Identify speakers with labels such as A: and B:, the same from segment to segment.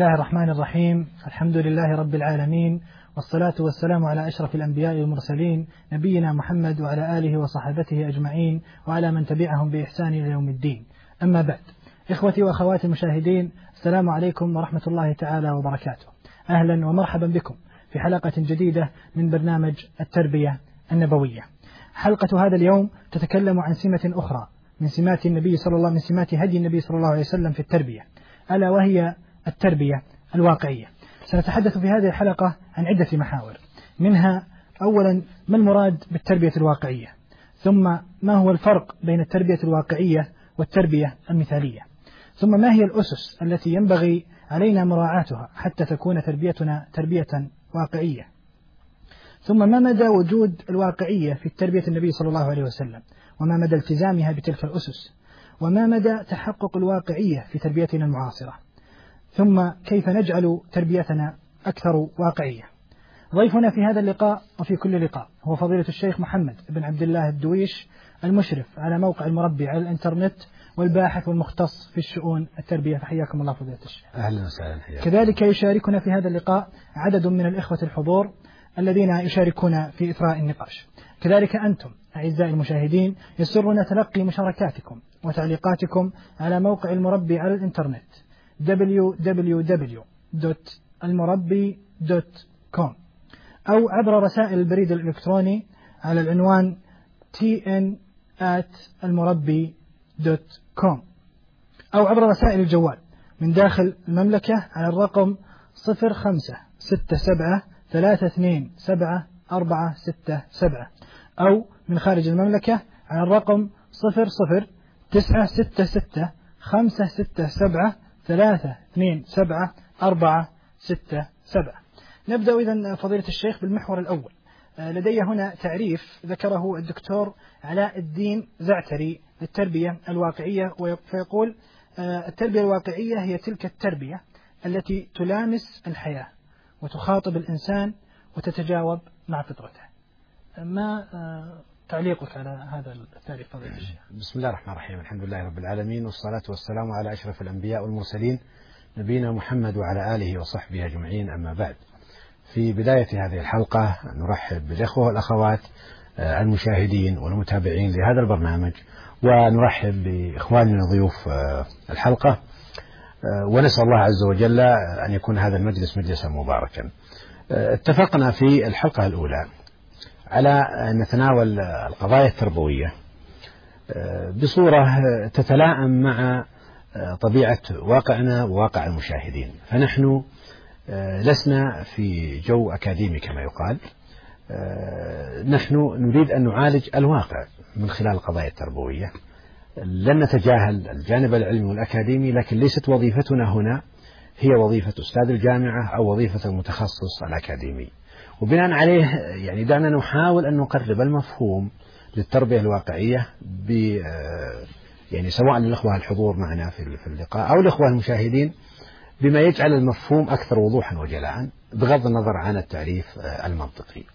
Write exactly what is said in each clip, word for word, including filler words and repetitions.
A: الله الرحمن الرحيم. الحمد لله رب العالمين، والصلاة والسلام على أشرف الأنبياء والمرسلين، نبينا محمد وعلى آله وصحبته أجمعين وعلى من تبعهم بإحسان إلى يوم الدين. أما بعد، إخوتي وأخواتي المشاهدين، السلام عليكم ورحمة الله تعالى وبركاته. أهلا ومرحبا بكم في حلقة جديدة من برنامج التربية النبوية. حلقة هذا اليوم تتكلم عن سمة أخرى من سمات النبي صلى الله من سمات هدي النبي صلى الله عليه وسلم في التربية، ألا وهي التربية الواقعية. سنتحدث في هذه الحلقة عن عدة محاور، منها أولا ما المراد بالتربية الواقعية، ثم ما هو الفرق بين التربية الواقعية والتربية المثالية، ثم ما هي الأسس التي ينبغي علينا مراعاتها حتى تكون تربيتنا تربية واقعية، ثم ما مدى وجود الواقعية في تربية النبي صلى الله عليه وسلم، وما مدى التزامها بتلك الأسس، وما مدى تحقق الواقعية في تربيتنا المعاصرة، ثم كيف نجعل تربيتنا أكثر واقعية. ضيفنا في هذا اللقاء وفي كل لقاء هو فضيلة الشيخ محمد بن عبد الله الدويش، المشرف على موقع المربي على الإنترنت والباحث والمختص في الشؤون التربية. فحياكم الله فضيلة الشيخ.
B: أهلا وسهلا.
A: كذلك يشاركنا في هذا اللقاء عدد من الإخوة الحضور الذين يشاركون في إثراء النقاش. كذلك أنتم أعزائي المشاهدين يسرنا تلقي مشاركاتكم وتعليقاتكم على موقع المربي على الإنترنت دبليو دبليو دبليو دوت المربي دوت كوم، أو عبر رسائل البريد الإلكتروني على العنوان تي إن آت المربي دوت كوم، أو عبر رسائل الجوال من داخل المملكة على الرقم صفر خمسة ستة سبعة ثلاثة اثنين سبعة أربعة ستة سبعة، أو من خارج المملكة على الرقم صفر صفر تسعة ستة ستة خمسة ستة سبعة ثلاثة اثنين سبعة أربعة ستة سبعة. نبدأ إذن فضيلة الشيخ بالمحور الأول. لدي هنا تعريف ذكره الدكتور علاء الدين زعتري للتربية الواقعية، فيقول التربية الواقعية هي تلك التربية التي تلامس الحياة وتخاطب الإنسان وتتجاوب مع فطرته. ما تعليقك على هذا التعريف فضيلة الشيخ؟
B: بسم الله الرحمن الرحيم. الحمد لله رب العالمين، والصلاة والسلام على أشرف الأنبياء والمرسلين، نبينا محمد وعلى آله وصحبه أجمعين. أما بعد، في بداية هذه الحلقة نرحب بالإخوة والأخوات المشاهدين والمتابعين لهذا البرنامج، ونرحب بإخواننا ضيوف الحلقة، ونسأل الله عز وجل أن يكون هذا المجلس مجلسا مباركا. اتفقنا في الحلقة الأولى على أن نتناول القضايا التربوية بصورة تتلائم مع طبيعة واقعنا وواقع المشاهدين، فنحن لسنا في جو أكاديمي كما يقال، نحن نريد أن نعالج الواقع من خلال القضايا التربوية. لن نتجاهل الجانب العلمي والأكاديمي، لكن ليست وظيفتنا هنا هي وظيفة أستاذ الجامعة أو وظيفة المتخصص الأكاديمي. وبناء عليه يعني دعنا نحاول أن نقرب المفهوم للتربية الواقعية ب يعني سواء للأخوة الحضور معنا في اللقاء أو الأخوة المشاهدين، بما يجعل المفهوم أكثر وضوحا وجلاء بغض النظر عن التعريف المنطقي.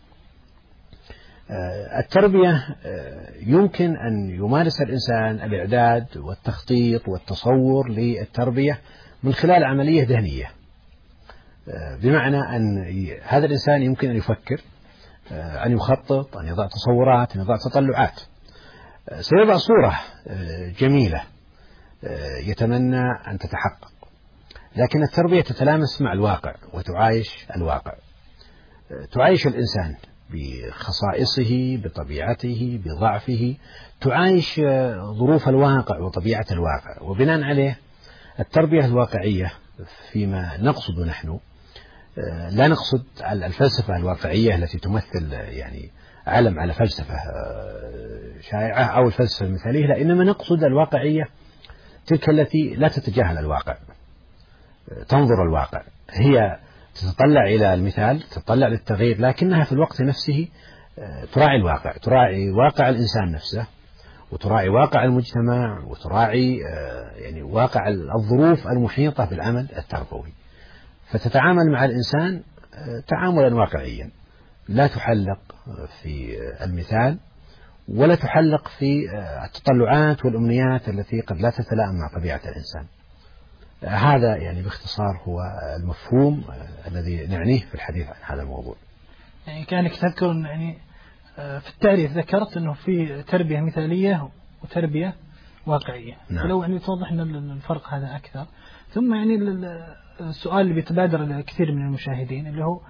B: التربية يمكن أن يمارس الإنسان الإعداد والتخطيط والتصور للتربية من خلال عملية ذهنية، بمعنى أن هذا الإنسان يمكن أن يفكر، أن يخطط، أن يضع تصورات، أن يضع تطلعات، سيضع صورة جميلة يتمنى أن تتحقق. لكن التربية تتلامس مع الواقع وتعايش الواقع، تعايش الإنسان بخصائصه، بطبيعته، بضعفه، تعايش ظروف الواقع وطبيعة الواقع. وبناء عليه التربية الواقعية فيما نقصد نحن، لا نقصد الفلسفة الواقعية التي تمثل يعني علم على فلسفة شائعة أو الفلسفة المثالية، لا، إنما نقصد الواقعية تلك التي لا تتجاهل الواقع، تنظر الواقع، هي تتطلع إلى المثال، تتطلع للتغيير، لكنها في الوقت نفسه تراعي الواقع، تراعي واقع الإنسان نفسه، وتراعي واقع المجتمع، وتراعي يعني واقع الظروف المحيطة بالعمل التربوي، فتتعامل مع الإنسان تعاملا واقعيا، لا تحلق في المثال ولا تحلق في التطلعات والأمنيات التي قد لا تتلائم مع طبيعة الإنسان. هذا يعني باختصار هو المفهوم الذي نعنيه في الحديث عن هذا الموضوع.
A: يعني كانك تذكر يعني في التعريف ذكرت أنه في تربية مثالية وتربية واقعية. نعم. ولو يعني توضح لنا الفرق هذا أكثر. ثم يعني السؤال اللي بيتبادر لكثير من المشاهدين اللي هو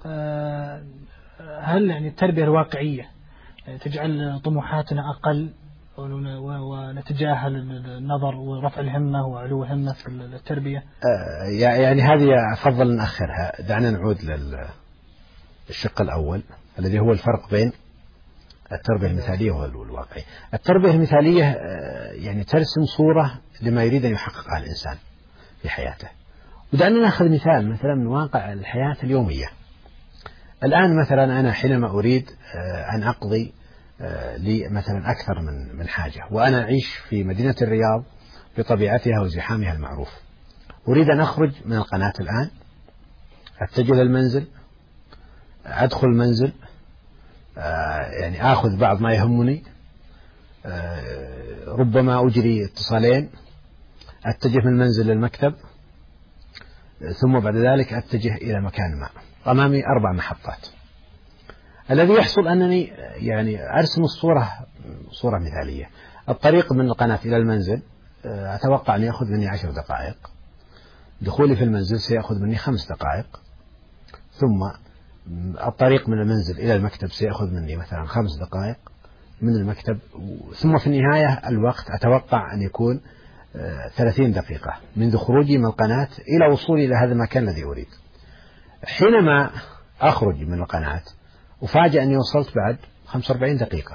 A: هل يعني التربية الواقعية تجعل طموحاتنا أقل ونتجاهل النظر ورفع الهمة وعلو الهمة في التربية؟
B: يعني هذه أفضل نأخرها. دعنا نعود للشق الأول الذي هو الفرق بين التربية المثالية والواقعية. التربية المثالية يعني ترسم صورة لما يريد أن يحققها الإنسان في حياته. ودعنا نأخذ مثال مثلا من واقع الحياة اليومية. الآن مثلا أنا حينما أريد أن أقضي لي مثلا أكثر من من حاجة، وأنا أعيش في مدينة الرياض بطبيعتها وزحامها المعروف، أريد أن أخرج من القناة الآن، أتجه للمنزل، أدخل المنزل، يعني آخذ بعض ما يهمني، ربما أجري اتصالين، أتجه من المنزل للمكتب، ثم بعد ذلك أتجه إلى مكان ما. أمامي أربع محطات. الذي يحصل أنني يعني أرسم الصورة صورة مثالية. الطريق من القناة إلى المنزل أتوقع أن يأخذ مني عشر دقائق، دخولي في المنزل سيأخذ مني خمس دقائق، ثم الطريق من المنزل إلى المكتب سيأخذ مني مثلا خمس دقائق من المكتب، ثم في النهاية الوقت أتوقع أن يكون ثلاثين دقيقة منذ خروجي من القناة إلى وصولي إلى هذا المكان الذي أريد. حينما أخرج من القناة أفاجأ أني وصلت بعد خمسة وأربعين دقيقة.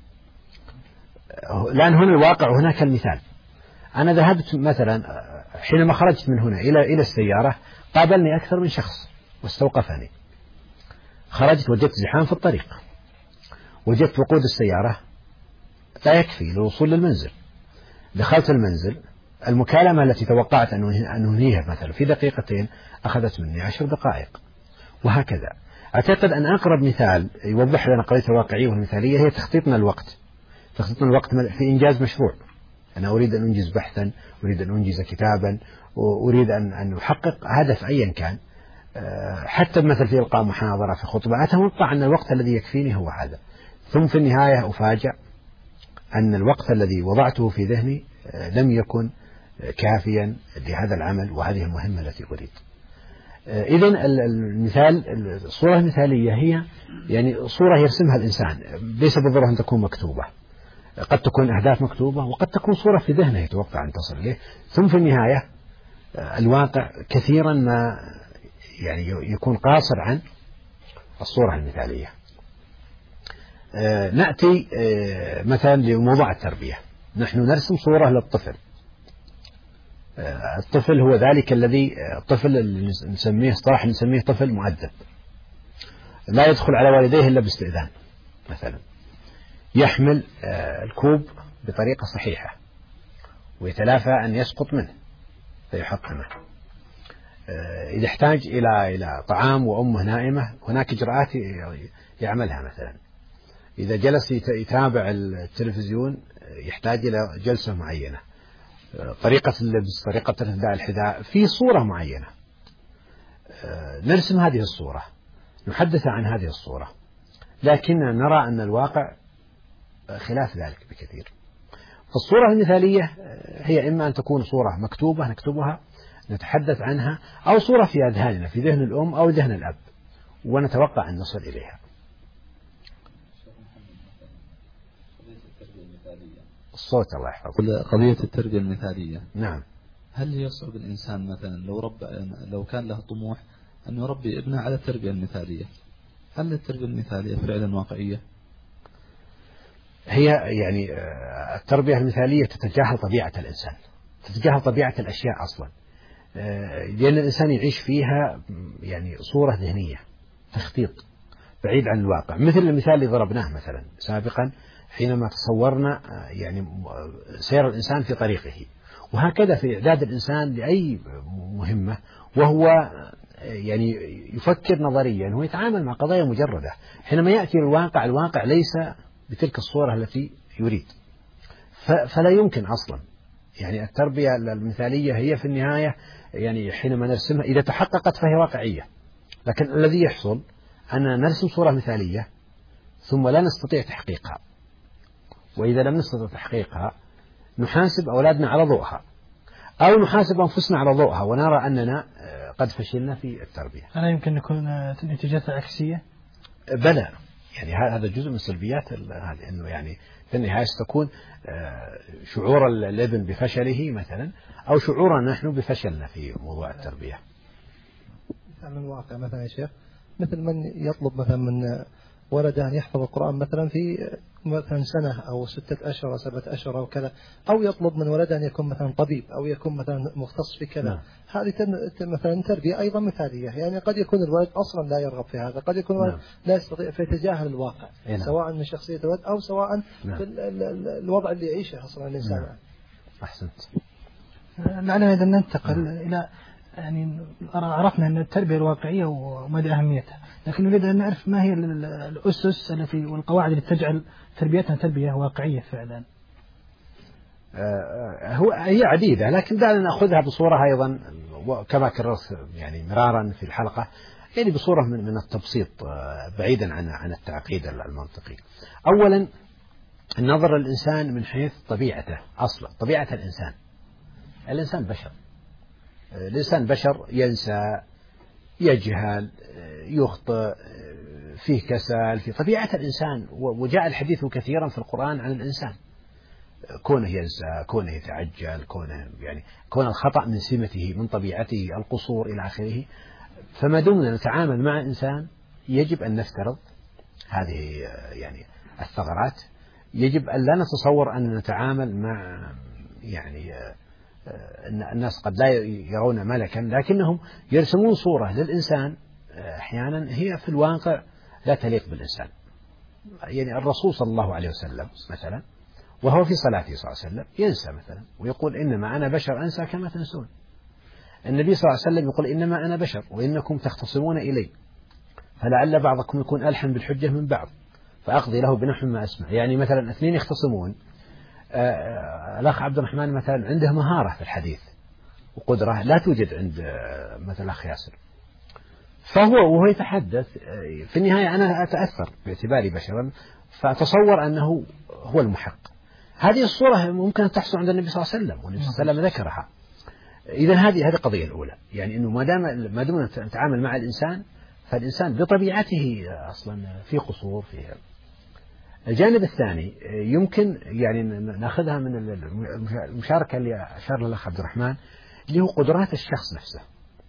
B: لأن هنا الواقع هناك المثال. أنا ذهبت مثلا حينما خرجت من هنا إلى إلى السيارة قابلني أكثر من شخص واستوقفني. خرجت وجدت زحام في الطريق، وجدت وقود السيارة لا يكفي للوصول للمنزل. دخلت المنزل، المكالمة التي توقعت أن أنهيها مثلا في دقيقتين أخذت مني عشر دقائق، وهكذا. أعتقد أن أقرب مثال يوضح لنا قضية الواقعية والمثالية هي تخطيطنا الوقت. تخطيطنا الوقت في إنجاز مشروع. أنا أريد أن أنجز بحثا، أريد أن أنجز كتابا، وأريد أن أن أحقق هدف أيا كان، حتى مثل في إلقاء محاضرة في خطبة، أتوقع أن الوقت الذي يكفيني هو هذا، ثم في النهاية أفاجأ أن الوقت الذي وضعته في ذهني لم يكن كافيا لهذا العمل وهذه المهمة التي أريد. إذن المثال، الصورة المثالية هي يعني صورة يرسمها الإنسان، ليس بالضرورة أن تكون مكتوبة، قد تكون أهداف مكتوبة، وقد تكون صورة في ذهنه يتوقع أن تصل إليه، ثم في النهاية الواقع كثيرا ما يعني يكون قاصر عن الصورة المثالية. نأتي مثلا لموضوع التربية. نحن نرسم صورة للطفل. الطفل هو ذلك الذي الطفل اللي نسميه صراحة نسميه طفل مؤدب، لا يدخل على والديه إلا باستئذان مثلا، يحمل الكوب بطريقة صحيحة ويتلافى أن يسقط منه فيحطمه. إذا احتاج إلى إلى طعام وأمه نائمة هناك إجراءات يعملها مثلا. إذا جلس يتابع التلفزيون يحتاج إلى جلسة معينة، طريقة اللبس، طريقة ارتداء الحذاء، في صورة معينة. نرسم هذه الصورة، نحدث عن هذه الصورة، لكن نرى أن الواقع خلاف ذلك بكثير. فالصورة المثالية هي إما أن تكون صورة مكتوبة نكتبها نتحدث عنها، أو صورة في أذهاننا في ذهن الأم أو ذهن الأب ونتوقع أن نصل إليها. الصوت الله يحفظه.
C: قضية التربية المثالية.
B: نعم.
C: هل يصعب الإنسان مثلا لو رب لو كان له طموح أن يربي ابنه على التربية المثالية، هل التربية المثالية فعلا واقعية؟
B: هي يعني التربية المثالية تتجاهل طبيعة الإنسان، تتجاهل طبيعة الأشياء أصلا، لأن الإنسان يعيش فيها يعني صورة ذهنية، تخطيط بعيد عن الواقع. مثل المثال اللي ضربناه مثلا سابقا حينما تصورنا يعني سير الإنسان في طريقه، وهكذا في إعداد الإنسان لأي مهمة وهو يعني يفكر نظريا ويتعامل مع قضايا مجردة. حينما يأتي الواقع، الواقع ليس بتلك الصورة التي يريد، فلا يمكن أصلا يعني التربية المثالية هي في النهاية يعني حينما نرسمها إذا تحققت فهي واقعية، لكن الذي يحصل أننا نرسم صورة مثالية ثم لا نستطيع تحقيقها، وإذا لم نستطيع تحقيقها نحاسب أولادنا على ضوءها أو نحاسب أنفسنا على ضوءها ونرى أننا قد فشلنا في التربية.
A: ألا يمكن نكون نتيجتها عكسية؟
B: بلى، يعني هذا جزء من سلبيات هذه، أنه يعني في النهاية ستكون شعور الابن بفشله مثلا أو شعورنا نحن بفشلنا في موضوع التربية.
D: من الواقع مثلا يا شيخ، مثل من يطلب مثلا من ولده أن يحفظ القرآن مثلا في مثلا سنة أو ستة أشهر أو سبعة أشهر أو كذا، أو يطلب من ولده أن يكون مثلا طبيب أو يكون مثلا مختص في كذا. نعم. هذه مثلا تربية أيضا مثالية، يعني قد يكون الولد أصلا لا يرغب في هذا، قد يكون الولد نعم. لا يستطيع فيتجاهل الواقع. نعم. سواء من شخصية الولد أو سواء نعم. في الوضع اللي يعيشه أصلا الإنسان. نعم.
B: أحسنت.
A: لعلنا إذا ننتقل نعم. إلى يعني عرفنا أن التربية الواقعية ومدى أهميتها، لكن نريد أن نعرف ما هي الأسس التي والقواعد التي تجعل تربيتنا تربية واقعية فعلا.
B: هو هي عديدة، لكن دعنا نأخذها بصورة أيضا كما كررت يعني مرارا في الحلقة، يعني بصورة من من التبسيط بعيدا عن عن التعقيد المنطقي. أولا النظر للإنسان من حيث طبيعته، أصلا طبيعة الإنسان. الإنسان بشر، الإنسان بشر، ينسى، يجهل، يخطئ، فيه كسل، في طبيعة الإنسان. وجاء الحديث كثيرا في القرآن عن الإنسان، كونه ينسى، كونه يتعجل، كونه يعني كون الخطأ من سمته من طبيعته، القصور إلى آخره. فما دمنا نتعامل مع إنسان يجب أن نفترض هذه يعني الثغرات، يجب أن لا نتصور أن نتعامل مع يعني الناس قد لا يرون ملكا لكنهم يرسمون صورة للإنسان أحيانا هي في الواقع لا تليق بالإنسان. يعني الرسول صلى الله عليه وسلم مثلا وهو في صلاته صلى الله عليه وسلم ينسى مثلا ويقول إنما أنا بشر أنسى كما تنسون. النبي صلى الله عليه وسلم يقول إنما أنا بشر وإنكم تختصمون إلي فلعل بعضكم يكون ألحن بالحجة من بعض فأقضي له بنحو ما أسمع. يعني مثلا اثنين يختصمون، الأخ عبد الرحمن مثلا عنده مهارة في الحديث وقدرة لا توجد عند مثلا الأخ ياسر، فهو وهو يتحدث في النهاية أنا أتأثر باعتباري بشرا فأتصور أنه هو المحق. هذه الصورة ممكن أن تحصل عند النبي صلى الله عليه وسلم والنبي صلى الله عليه وسلم ذكرها. إذا هذه هذه القضية الأولى، يعني إنه ما دام ما دمنا نتعامل مع الإنسان فالإنسان بطبيعته أصلا في قصور فيها. الجانب الثاني يمكن يعني نأخذها من المشاركة اللي أشار لها الأخ عبد الرحمن اللي هو قدرات الشخص نفسه،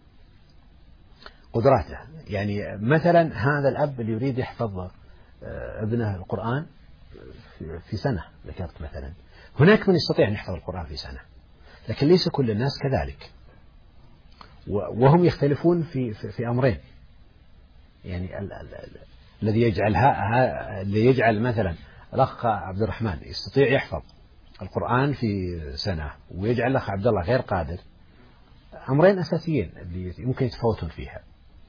B: قدراته. يعني مثلا هذا الأب اللي يريد يحفظ ابنه القرآن في سنة ذكرت مثلا، هناك من يستطيع أن يحفظ القرآن في سنة لكن ليس كل الناس كذلك، وهم يختلفون في في, في أمرين. يعني ال ال ال الذي يجعلها الذي يجعل مثلا الأخ عبد الرحمن يستطيع يحفظ القرآن في سنة ويجعل الأخ عبد الله غير قادر، أمرين أساسيين اللي يمكن يتفاوتون فيها.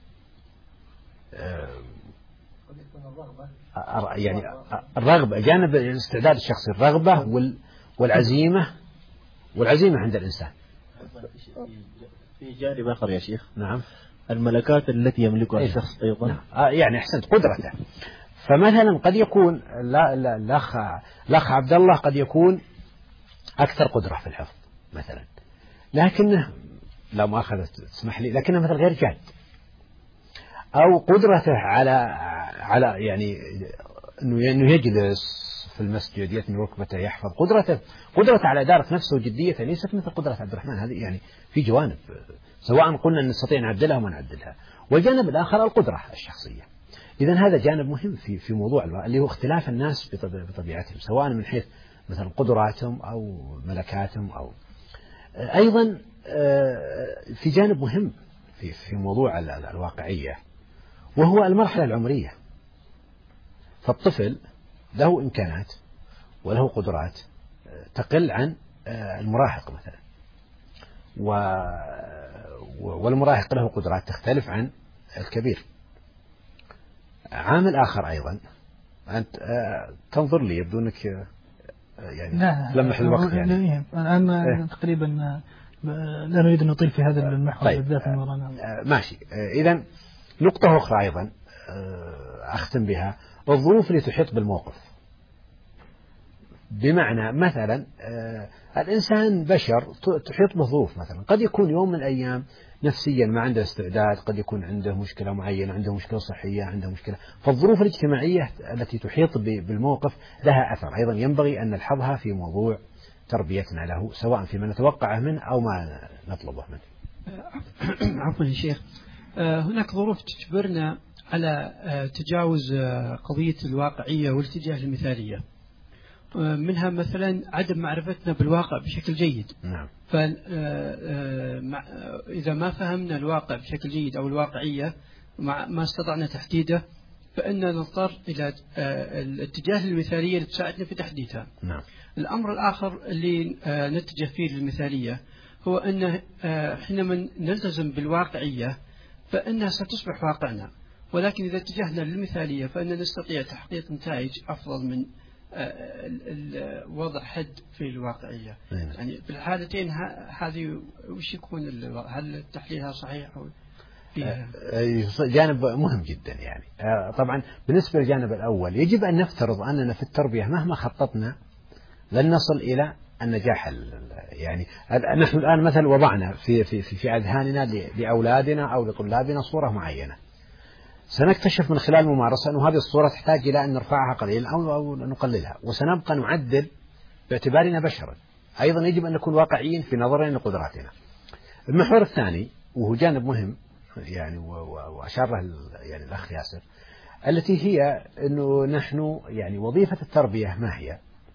B: يعني الرغبة جانب الاستعداد الشخصي، الرغبة والعزيمة والعزيمة عند الإنسان.
E: في جانب آخر يا شيخ،
B: نعم،
E: الملكات التي يملكها الشخص أيضا.
B: نعم. يعني أحسنت، قدرته. فمثلا قد يكون الأخ الأخ عبد الله قد يكون أكثر قدرة في الحفظ مثلا، لكنه لا مؤاخذة تسمح لي لكنه مثلا غير جاد، أو قدرته على على يعني إنه يجلس في المسجد يثني ركبته يحفظ، قدرته قدرته على إدارة نفسه وجديته ليست مثل قدرة عبد الرحمن. هذه يعني في جوانب سواء قلنا أن نستطيع نعدلها وما نعدلها، والجانب الآخر القدرة الشخصية. إذن هذا جانب مهم في في موضوع اللي هو اختلاف الناس بطبيعتهم سواء من حيث مثلا قدراتهم أو ملكاتهم، أو أيضا في جانب مهم في في موضوع الواقعية وهو المرحلة العمرية. فالطفل له إمكانات وله قدرات تقل عن المراهق مثلا، والمراهق له قدرات تختلف عن الكبير. عامل آخر أيضا، أنت تنظر لي يبدو أنك يعني
A: لا
B: لمح الوقت يعني
A: الآن
B: إيه؟
A: تقريبا لا نريد أن نطيل في هذا المحور
B: طيب.
A: بالذات ورانا.
B: ماشي. إذا نقطة أخرى أيضا أختم بها، الظروف اللي تحيط بالموقف. بمعنى مثلا الإنسان بشر تحيط به ظروف، مثلا قد يكون يوم من الأيام نفسيا ما عنده استعداد، قد يكون عنده مشكلة معينة، عنده مشكلة صحية، عنده مشكلة. فالظروف الاجتماعية التي تحيط بالموقف لها أثر أيضا ينبغي أن نلحظها في موضوع تربيتنا له، سواء فيما نتوقعه منه أو ما نطلبه منه.
F: عفوا يا شيخ، هناك ظروف تجبرنا على تجاوز قضية الواقعية والاتجاه المثالية، منها مثلا عدم معرفتنا بالواقع بشكل جيد.
B: نعم.
F: فإذا ما فهمنا الواقع بشكل جيد أو الواقعية ما استطعنا تحديده، فإننا نضطر إلى الاتجاه المثالية اللي تساعدنا في تحديدها.
B: نعم.
F: الأمر الآخر اللي نتجه فيه للمثالية هو أن حينما نلتزم بالواقعية فإنها ستصبح واقعنا، ولكن إذا اتجهنا للمثالية فإننا نستطيع تحقيق نتائج أفضل من وضع حد في الواقعية. يعني في الحالتين هذه وش يكون هل التحليل صحيح أو فيها؟
B: جانب مهم جدا يعني. طبعا بالنسبة للجانب الأول يجب أن نفترض أننا في التربية مهما خططنا لن نصل إلى النجاح. يعني نحن الآن مثلا وضعنا في في في أذهاننا لأولادنا أو لطلابنا صورة معينة، سنكتشف من خلال الممارسة أن هذه الصورة تحتاج إلى أن نرفعها قليلا أو أو نقللها، وسنبقى نعدل باعتبارنا بشرا. أيضا يجب أن نكون واقعيين في نظرنا لقدراتنا. المحور الثاني وهو جانب مهم يعني وأشار له يعني الأخ ياسر، التي هي أنه نحن يعني وظيفة التربية ما هي؟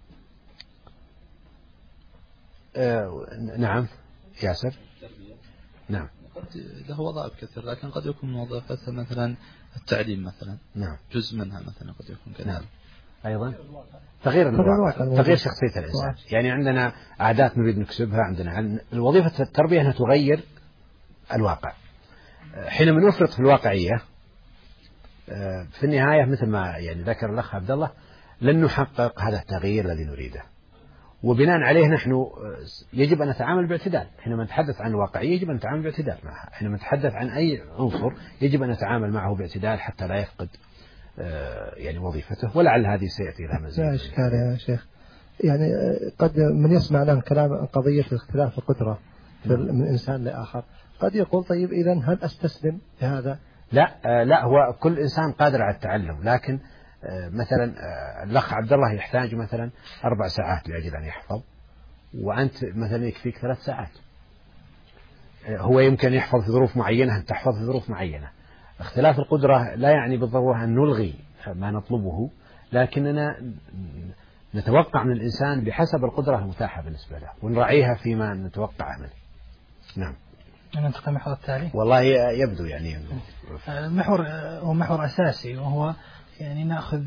B: آه نعم ياسر. نعم.
C: له وظائف كثير، لكن قد يكون من وظيفتها مثلا التعليم مثلا.
B: نعم.
C: جزء منها مثلا قد يكون كذلك.
B: نعم. أيضا تغيير الواقع، تغيير شخصية الإنسان. يعني عندنا عادات نريد نكسبها، عندنا الوظيفة التربية أنها تغير الواقع. حينما نفرط في الواقعية في النهاية مثل ما يعني ذكر الأخ عبد الله لن نحقق هذا التغيير الذي نريده. وبناء عليه نحن يجب أن نتعامل باعتدال. حينما نتحدث عن الواقعية يجب أن نتعامل باعتدال معها. حينما نتحدث عن أي عنصر يجب أن نتعامل معه باعتدال حتى لا يفقد يعني وظيفته، ولعل هذه سيأتي لها مزيد.
D: لا إشكال يا شيخ. يعني قد من يسمع الآن كلام عن قضية اختلاف القدرة من إنسان لآخر قد يقول طيب إذا هل أستسلم لهذا؟
B: لا لا، هو كل إنسان قادر على التعلم، لكن مثلا الأخ عبد الله يحتاج مثلا أربع ساعات لأجل أن يحفظ، وأنت مثلا يكفيك ثلاث ساعات. هو يمكن يحفظ في ظروف معينة، أنت تحفظ في ظروف معينة. اختلاف القدرة لا يعني بالضرورة أن نلغي ما نطلبه، لكننا نتوقع من الإنسان بحسب القدرة المتاحة بالنسبة له ونراعيها فيما نتوقع منه. نعم.
A: ننتقل المحور التالي.
B: والله يبدو يعني
A: المحور هو محور أساسي، وهو يعني نأخذ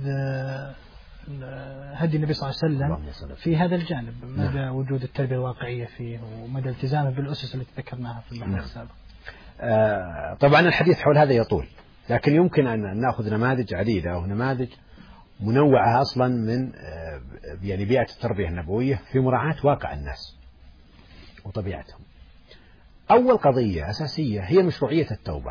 A: هدي النبي صلى الله عليه وسلم في هذا الجانب، مدى نعم. وجود التربية الواقعية فيه ومدى التزامه بالأسس التي ذكرناها في المحور نعم. السابق.
B: آه طبعا الحديث حول هذا يطول، لكن يمكن أن نأخذ نماذج عديدة أو نماذج منوعة أصلا من آه يعني بيئة التربية النبوية في مراعاة واقع الناس وطبيعتهم. أول قضية أساسية هي مشروعية التوبة.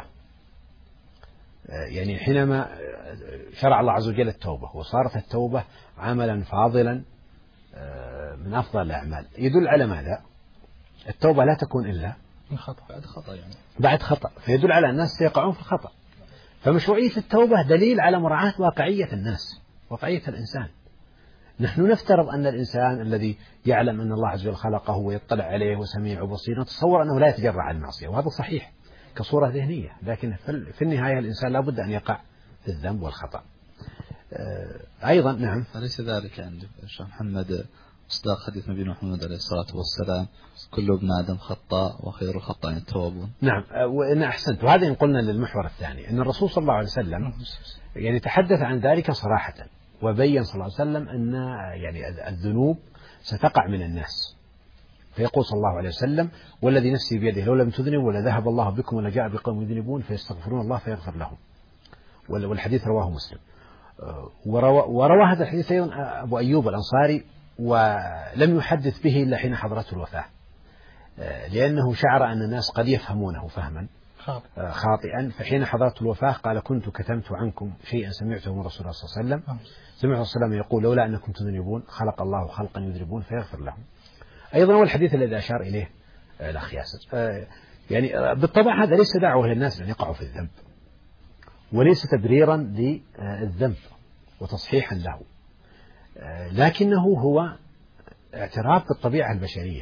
B: يعني حينما شرع الله عز وجل التوبة وصارت التوبة عملا فاضلا من أفضل الأعمال، يدل على ماذا؟ التوبة لا تكون إلا
A: من خطأ،
C: بعد خطأ يعني.
B: بعد خطأ، فيدل على الناس سيقعون في الخطأ. فمشروعية التوبة دليل على مراعاة واقعية الناس، واقعية الإنسان. نحن نفترض أن الإنسان الذي يعلم أن الله عز وجل خلقه ويطلع عليه وسميع وبصير نتصور أنه لا يتجرع عن المعصية، وهذا صحيح كصورة ذهنية، لكن في النهاية الإنسان لا بد أن يقع في الذنب والخطأ. أيضا نعم.
C: أليس ذلك عند الشيخ محمد مصداق حديث نبينا محمد عليه الصلاة والسلام كل ابن آدم خطاء وخير الخطاء التوابون؟
B: نعم، وإن أحسنت. وهذا قلنا للمحور الثاني أن الرسول صلى الله عليه وسلم يعني تحدث عن ذلك صراحة، وبين صلى الله عليه وسلم أن يعني الذنوب ستقع من الناس، فيقول صلى الله عليه وسلم والذي نفسي بيده لو لم تذنبوا ولا الله بكم ولا جاء بقوم يذنبون فيستغفرون الله فيغفر لهم. والحديث رواه مسلم. وروى, وروى هذا الحديث أيضا أبو أيوب الأنصاري ولم يحدث به إلا حين حضرته الوفاة، لأنه شعر أن الناس قد يفهمونه فهما خاطئا، فحين حضرته الوفاة قال كنت كتمت عنكم شيئا سمعته من رسول الله صلى الله عليه وسلم، سمعت رسول الله يقول لولا أنكم تذنبون خلق الله خلقا يذنبون فيغفر لهم. أيضا هو الحديث الذي أشار إليه الأخ ياسر. يعني بالطبع هذا ليس دعوة للناس أن يقعوا في الذنب، وليس تبريرا للذنب وتصحيحا له، لكنه هو اعتراف بالطبيعة البشرية.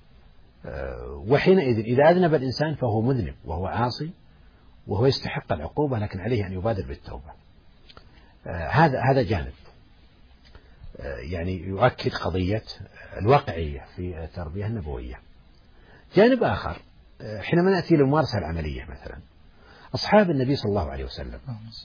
B: وحينئذ إذا أذنب الإنسان فهو مذنب وهو عاصي وهو يستحق العقوبة، لكن عليه أن يبادر بالتوبة. هذا هذا جانب يعني يؤكد قضية الواقعية في التربية النبوية. جانب آخر حينما نأتي للممارسة العملية، مثلا أصحاب النبي صلى الله عليه وسلم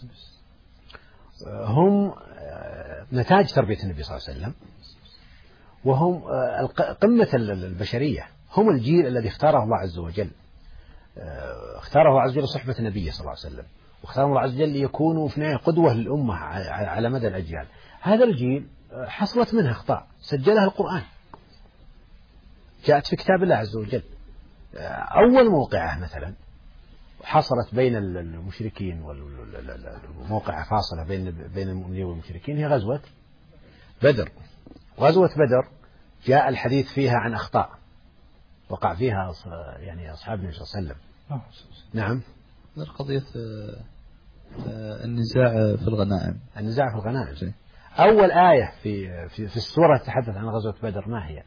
B: هم نتاج تربية النبي صلى الله عليه وسلم، وهم قمة البشرية، هم الجيل الذي اختاره الله عز وجل، اختاره الله عز وجل صحبة النبي صلى الله عليه وسلم، واختاره الله عز وجل ليكونوا في النهاية قدوة للأمة على مدى الأجيال. هذا الجيل حصلت منها أخطاء سجلها القرآن، جاءت في كتاب الله عز وجل. أول موقعة مثلا حصلت بين المشركين، والموقعة فاصلة بين بين المؤمنين والمشركين، هي غزوة بدر. غزوة بدر جاء الحديث فيها عن أخطاء وقع فيها يعني أصحاب النبي صلى الله عليه وسلم. نعم.
C: قضية النزاع في الغنائم.
B: النزاع في الغنائم. أول آية في في في السورة تتحدث عن غزوة بدر ما هي؟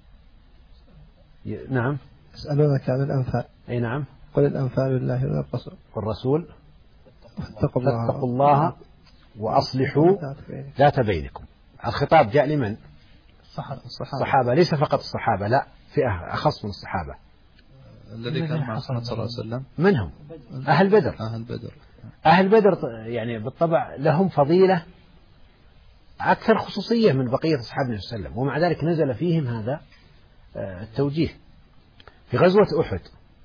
B: نعم.
D: يسألونك عن الأنفال.
B: أي نعم.
D: قل الأنفال لله والرسول.
B: والرسول.
D: فاتقوا الله.
B: فاتقوا الله وأصلحوا ذات بينكم. الخطاب جاء لمن؟
D: الصحابة.
B: الصحابة، ليس فقط الصحابة، لا، فئة أخص من الصحابة.
C: الذي كان مع محمد صلى الله عليه وسلم
B: من هم؟ أهل بدر.
C: أهل بدر.
B: أهل بدر يعني بالطبع لهم فضيلة أكثر خصوصية من بقية أصحاب النبي صلى الله عليه وسلم، ومع ذلك نزل فيهم هذا التوجيه. في غزوة أحد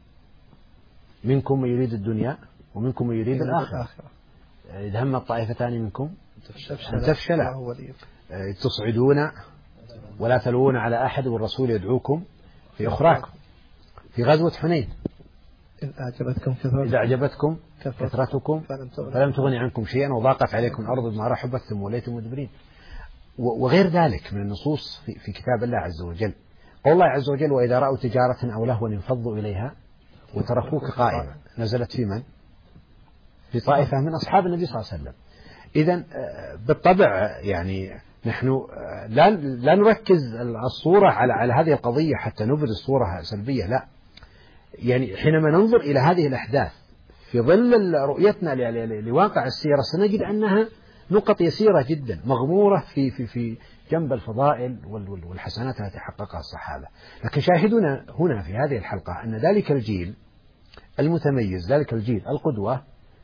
B: منكم من يريد الدنيا ومنكم من يريد الآخرة، إذا هم الطائفتان منكم أن تفشلا تصعدون ولا تلوون على أحد والرسول يدعوكم في أخراكم. في غزوة حنين
D: إذا أعجبتكم كثرتكم,
B: إذا أعجبتكم كثرتكم فلم تغني عنكم شيئا وضاقت عليكم الأرض بما رحبت ثم وليتم مدبرين، وغير ذلك من النصوص في, في كتاب الله عز وجل. قول الله عز وجل وإذا رأوا تجارة أو لهوا انفضوا إليها وتركوك قائما، نزلت في من؟ في طائفة من أصحاب النبي صلى الله عليه وسلم. إذن بالطبع يعني نحن لا لا نركز الصورة على على هذه القضية حتى نبرز صورة سلبية، لا، يعني حينما ننظر إلى هذه الأحداث في ظل رؤيتنا لواقع السيرة سنجد أنها نقط يسيرة جدا مغمورة في في في جنب الفضائل والحسنات التي حققها الصحابة. لكن شاهدنا هنا في هذه الحلقة أن ذلك الجيل المتميز، ذلك الجيل القدوة،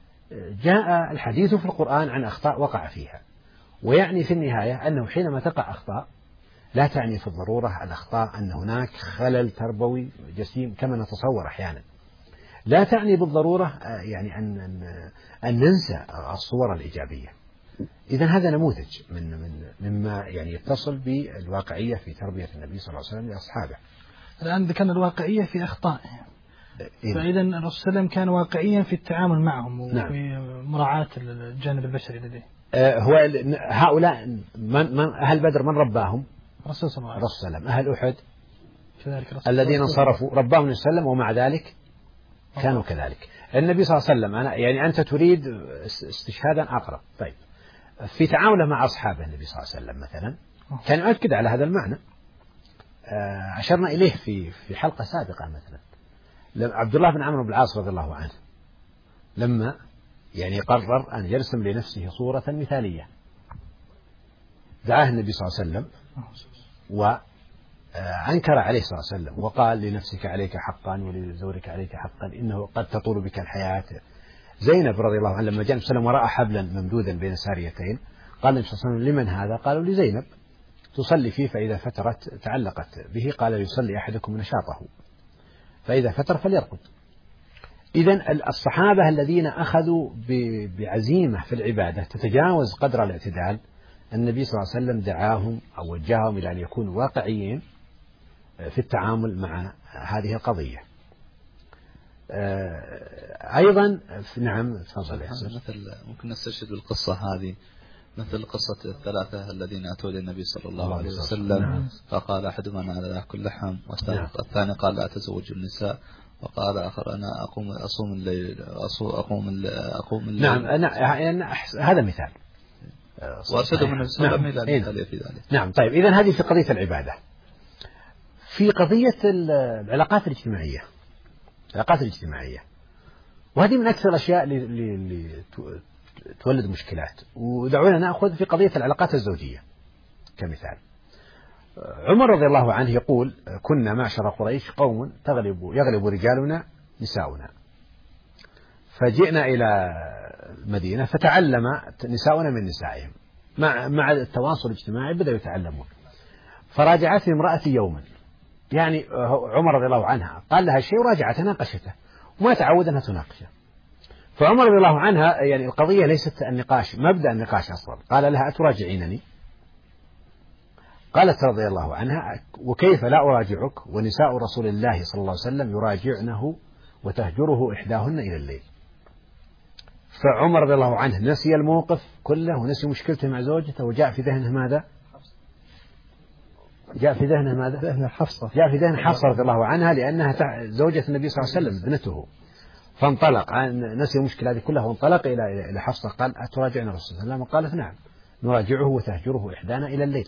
B: جاء الحديث في القرآن عن أخطاء وقع فيها، ويعني في النهاية أنه حينما تقع أخطاء لا تعني في الضرورة الأخطاء أن هناك خلل تربوي جسيم كما نتصور أحيانا، لا تعني بالضرورة يعني أن أن ننسى الصور الإيجابية. إذن هذا نموذج من من مما يعني يتصل بالواقعية في تربية النبي صلى الله عليه وسلم لأصحابه.
A: الآن ذكرنا الواقعية في أخطاء، إيه؟ فإذا الرسول صلى الله عليه وسلم كان واقعيا في التعامل معهم وفي نعم. مراعاة الجانب البشري لديه.
B: آه هو هؤلاء من من أهل بدر من رباهم؟
A: الرسول صلى الله عليه
B: وسلم. أهل أحد
A: كذلك
B: الذين انصرفوا رباهم النبي صلى الله عليه وسلم، ومع ذلك كانوا كذلك. النبي صلى الله عليه وسلم أنا يعني أنت تريد استشهادا أقرب. طيب في تعامله مع أصحابه النبي صلى الله عليه وسلم مثلا كان يؤكد على هذا المعنى. آه أشرنا إليه في في حلقة سابقة مثلا عبد الله بن عمرو بن العاص رضي الله عنه لما يعني قرر أن يرسم لنفسه صورة مثالية، دعاه النبي صلى الله عليه وسلم وأنكر عليه صلى الله عليه وسلم وقال لنفسك عليك حقا ولزورك عليك حقا إنه قد تطول بك الحياة. زينب رضي الله عنها لما جاء النبي صلى الله عليه وسلم ورأى حبلا ممدودا بين ساريتين قال النبي صلى الله عليه وسلم لمن هذا؟ قالوا لزينب تصلي فيه فإذا فترت تعلقت به. قال يصلي أحدكم نشاطه فإذا فتر فليرقد. إذن الصحابة الذين أخذوا بعزيمة في العبادة تتجاوز قدر الاعتدال النبي صلى الله عليه وسلم دعاهم أو وجههم إلى أن يكونوا واقعيين في التعامل مع هذه القضية. أيضا نعم تفضل.
C: مثل ممكن نستشهد بالقصة هذه مثل قصة الثلاثة الذين أتوا للنبي صلى الله عليه وسلم. نعم. فقال أحدهم أنا لا أكل لحم، والثاني قال لا أتزوج النساء، وقال آخر أنا أقوم أصوم الليل أقوم الليل أقوم الليل.
B: نعم أنا يعني هذا مثال.
C: وأرشد من السلام إلى المثال في ذلك.
B: نعم طيب إذن هذه في قضية العبادة. في قضية العلاقات الاجتماعية العلاقات الاجتماعية وهذه من أكثر الأشياء اللي تولد مشكلات. ودعونا نأخذ في قضية العلاقات الزوجية كمثال. عمر رضي الله عنه يقول كنا معشر قريش قوم تغلب يغلب رجالنا نساؤنا، فجئنا إلى المدينة فتعلم نساؤنا من نسائهم، مع مع التواصل الاجتماعي بدأوا يتعلمون. فراجعتني امرأتي يوما، يعني عمر رضي الله عنها قال لها شيء وراجعتها ناقشته وما تعود أنها تناقشه. فعمر رضي الله عنها يعني القضية ليست النقاش، مبدأ النقاش أصلا. قال لها أتراجعينني؟ قالت رضي الله عنها وكيف لا أراجعك ونساء رسول الله صلى الله عليه وسلم يراجعنه وتهجره إحداهن إلى الليل. فعمر رضي الله عنه نسي الموقف كله ونسي مشكلته مع زوجته، وجاء في ذهنه ماذا؟ جاء في ذهنه ماذا؟
D: ذهن حفصة.
B: جاء في ذهن حفصة رضي الله عنها لأنها زوجة النبي صلى الله عليه وسلم ابنته. فانطلق نسي المشكلة هذه كلها وانطلق إلى إلى حفصة قال أتراجعنا الرسول صلى الله عليه وسلم؟ قالت نعم نراجعه وتهجره إحدانا إلى الليل.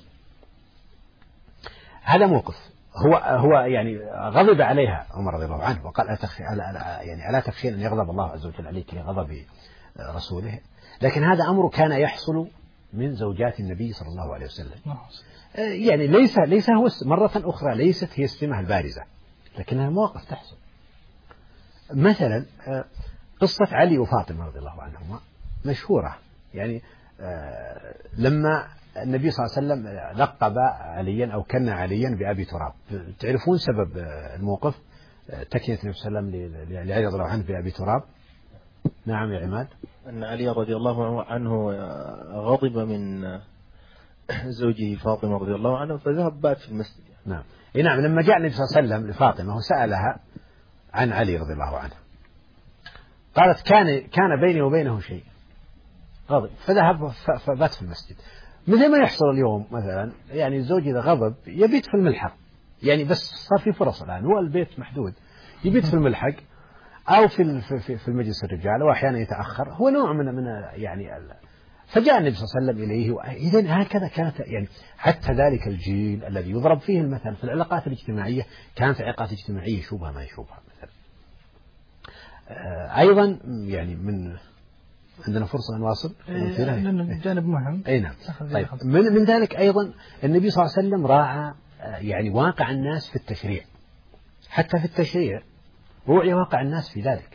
B: هذا موقف هو هو يعني غضب عليها عمر رضي الله عنه وقال أتخشى يعني ألا تخشين أن يغضب الله عز وجل عليك لغضب رسوله. لكن هذا أمر كان يحصل من زوجات النبي صلى الله عليه وسلم. يعني ليس ليس هو مرة أخرى ليست هي السمة البارزة، لكنها مواقف تحصل. مثلا قصة علي وفاطمة رضي الله عنهما مشهورة. يعني لما النبي صلى الله عليه وسلم لقب عليا أو كنى عليا بأبي تراب، تعرفون سبب الموقف تكنية النبي صلى الله عليه وسلم لعلي رضي الله عنه بأبي تراب؟ نعم يا عماد.
E: أن علي رضي الله عنه غضب من زوجه فاطمة رضي الله عنه فذهب بات في المسجد.
B: نعم إيه نعم. لما جاء النبي صلى الله عليه وسلم لفاطمة وسألها عن علي رضي الله عنه قالت كان كان بيني وبينه شيء، غضب فذهب فبات في المسجد. مثل ما يحصل اليوم مثلا، يعني الزوج إذا غضب يبيت في الملحق، يعني بس صار في فرص الآن، هو البيت محدود، يبيت في الملحق أو في في في المجلس الرجال، وأحيانا يتأخر، هو نوع من من يعني. فجاء النبي صلى الله عليه وسلم إليه. إذن هكذا كانت يعني حتى ذلك الجيل الذي يضرب فيه المثل في العلاقات الاجتماعية كانت علاقات اجتماعية يشوبها ما يشوبها مثلا. أيضا يعني من عندنا فرصة نواصل.
A: لأن جانب مهم.
B: أي نعم. طيب من من ذلك أيضا النبي صلى الله عليه وسلم راعى يعني واقع الناس في التشريع، حتى في التشريع وعي واقع الناس في ذلك.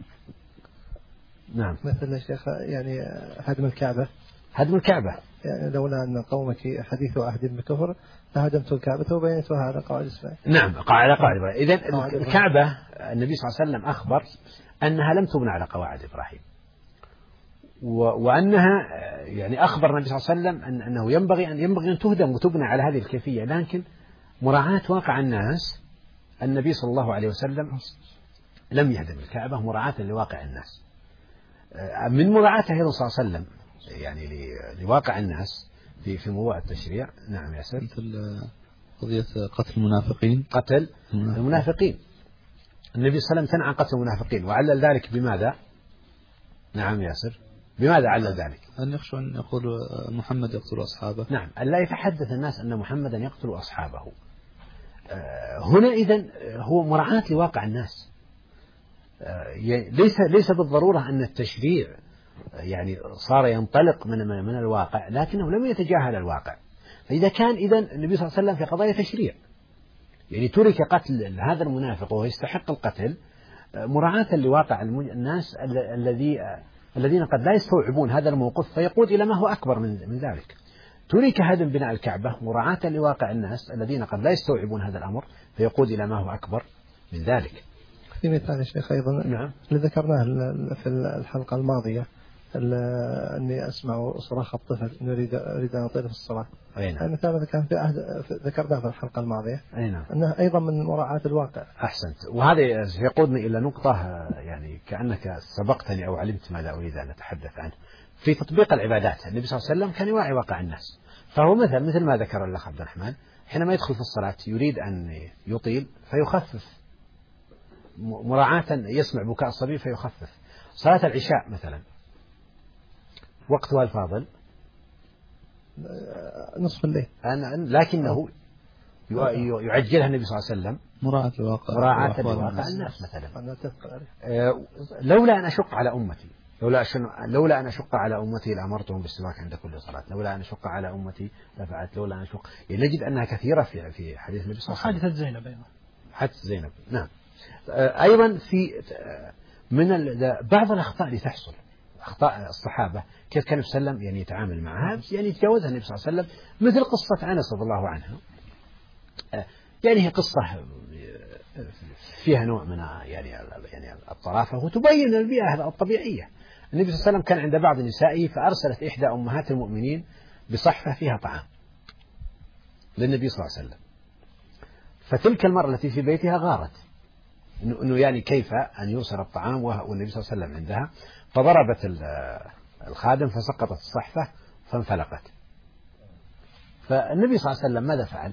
B: نعم.
D: مثل يا شيخ يعني هدم الكعبة.
B: هدم الكعبة.
D: يعني لولا أن قومك حديث عهد بكفر لهدمت الكعبة وبينتها على قواعد إسرائيل.
B: نعم قاعدة قاعدة. إذا الكعبة النبي صلى الله عليه وسلم أخبر أنها لم تبنى على قواعد إبراهيم، وأنها يعني أخبر النبي صلى الله عليه وسلم أن أنه ينبغي أن ينبغي أن تهدم وتبنى على هذه الكيفية، لكن مراعاة واقع الناس النبي صلى الله عليه وسلم لم يهدم الكعبة مراعاة لواقع الناس. من مراعاته أيضا صلى الله عليه وسلم يعني لواقع الناس في في موضوع التشريع. نعم ياسر.
C: مثل قضية قتل المنافقين.
B: قتل المنافقين النبي صلى الله عليه وسلم تنهى عن قتل المنافقين، وعلل ذلك بماذا؟ نعم ياسر. بماذا علل ذلك؟
C: أن يخشوا أن يقول محمد يقتل أصحابه.
B: نعم أن لا يتحدث الناس أن محمدا يقتل أصحابه. هنا إذن هو مراعاة لواقع الناس. ليس ليس بالضرورة أن التشريع يعني صار ينطلق من من الواقع، لكنه لم يتجاهل الواقع. فإذا كان إذن النبي صلى الله عليه وسلم في قضايا تشريع يعني ترك قتل هذا المنافق وهو يستحق القتل مراعاة لواقع الناس الذي الذين قد لا يستوعبون هذا الموقف فيقود إلى ما هو أكبر من من ذلك. ترك هدم بناء الكعبة مراعاة لواقع الناس الذين قد لا يستوعبون هذا الأمر فيقود إلى ما هو أكبر من ذلك.
D: في مثال يا شيخ أيضا.
B: نعم.
D: اللي ذكرناه في الحلقة الماضية أني أسمع صراخ الطفل أنه أريد أريد أن أطيل في الصلاة.
B: أي نعم.
D: مثلا كان في عهد ذكرناه في الحلقة الماضية.
B: أي نعم.
D: أنه أيضا من مراعاة الواقع.
B: أحسنت. وهذا يقودني إلى نقطة يعني كأنك سبقتني أو علمت ماذا أريد أن أتحدث عنه. في تطبيق العبادات النبي صلى الله عليه وسلم كان يراعي واقع الناس، فهو مثل مثل ما ذكر الأخ عبد الرحمن، حينما يدخل في الصلاة يريد أن يطيل فيخفف مراعاة، يسمع بكاء الصبي فيخفف. صلاة العشاء مثلا وقتها الفاضل
D: نصف الليل،
B: لكنه يعجلها النبي صلى الله عليه وسلم
C: مراعاة الواقع
B: مراعاة لواقع الناس مثلا. لولا أن أشق على أمتي لولا لولا أن أشق على أمتي لأمرتهم بالسواك عند كل صلاة، لولا أن أشق على أمتي لفعلت، لولا أن أشق. يعني نجد أنها كثيرة في في حديث النبي صلى الله عليه وسلم.
A: حادثة زينب أيضا.
B: حادثة زينب نعم. أيضا في من بعض الأخطاء اللي تحصل، أخطاء الصحابة كيف كان النبي صلى الله عليه وسلم يعني يتعامل معها، يعني يتجاوزها النبي صلى الله عليه وسلم، مثل قصة أنس رضي الله عنها. يعني هي قصة فيها نوع من يعني يعني الطرافة، وتبين البيئة الطبيعية. النبي صلى الله عليه وسلم كان عند بعض نسائه فأرسلت إحدى أمهات المؤمنين بصحفة فيها طعام للنبي صلى الله عليه وسلم، فتلك المرأة التي في بيتها غارت إنه يعني كيف أن يوصل الطعام والنبي صلى الله عليه وسلم عندها، فضربت الخادم فسقطت الصحفة فانفلقت. فالنبي صلى الله عليه وسلم ماذا فعل؟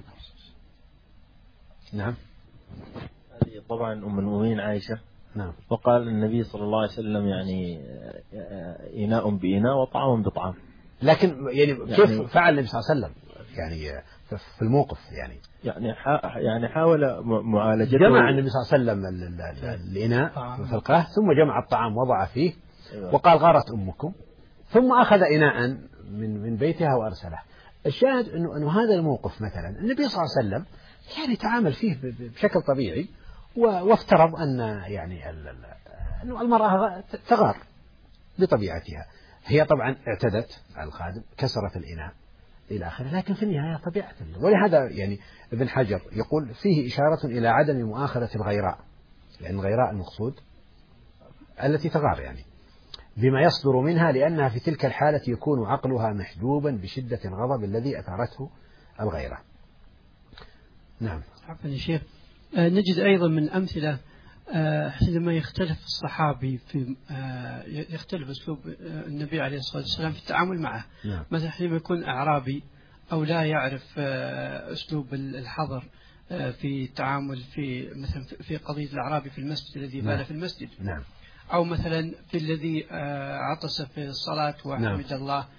B: نعم.
E: هذه طبعا أم المؤمنين عائشة.
B: نعم.
E: وقال النبي صلى الله عليه وسلم يعني إناء بإناء وطعام بطعام.
B: لكن يعني كيف يعني فعل النبي صلى الله عليه وسلم يعني في الموقف؟ يعني
E: يعني يعني حاول معالجته.
B: جمع النبي صلى الله عليه وسلم الإناء في القاه، ثم جمع الطعام وضع فيه وقال غارت أمكم، ثم أخذ إناء من من بيتها وأرسله. الشاهد إنه إنه هذا الموقف مثلا النبي صلى الله عليه وسلم يعني تعامل فيه بشكل طبيعي، وافترض أن يعني أنه المرأة تغار بطبيعتها. هي طبعا اعتدت على الخادم، كسرت الإناء إلى آخره، لكن في النهاية طبيعة. ولهذا يعني ابن حجر يقول فيه إشارة إلى عدم مؤاخذة الغيراء، لأن الغيراء المقصود التي تغار يعني بما يصدر منها، لأنها في تلك الحالة يكون عقلها محجوبا بشدة الغضب الذي أثارته الغيرة. نعم.
F: عفوا يا شيخ، نجد أيضا من أمثلة حينما يختلف الصحابي في يختلف أسلوب النبي عليه الصلاة والسلام في التعامل معه.
B: نعم.
F: مثلا حينما يكون أعرابي أو لا يعرف أسلوب الحظر في التعامل في مثلا في قضية الأعرابي في المسجد الذي بال في المسجد.
B: نعم.
F: أو مثلا في الذي عطس في الصلاة وحمد
B: نعم.
F: الله،